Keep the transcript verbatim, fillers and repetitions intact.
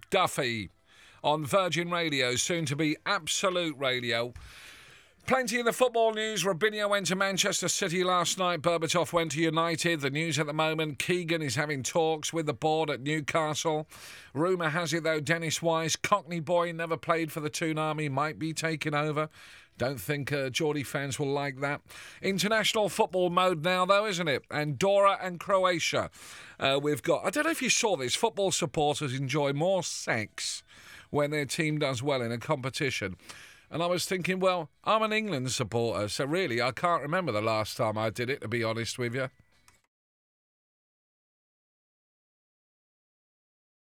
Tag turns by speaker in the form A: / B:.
A: Duffy on Virgin Radio, soon to be Absolute Radio. Plenty in the football news. Robinho went to Manchester City last night. Berbatov went to United. The news at the moment, Keegan is having talks with the board at Newcastle. Rumour has it, though, Dennis Wise, Cockney boy, never played for the Toon Army, might be taking over. Don't think uh, Geordie fans will like that. International football mode now, though, isn't it? Andorra and Croatia. Uh, we've got, I don't know if you saw this, football supporters enjoy more sex when their team does well in a competition. And I was thinking, well, I'm an England supporter, so really I can't remember the last time I did it, to be honest with you.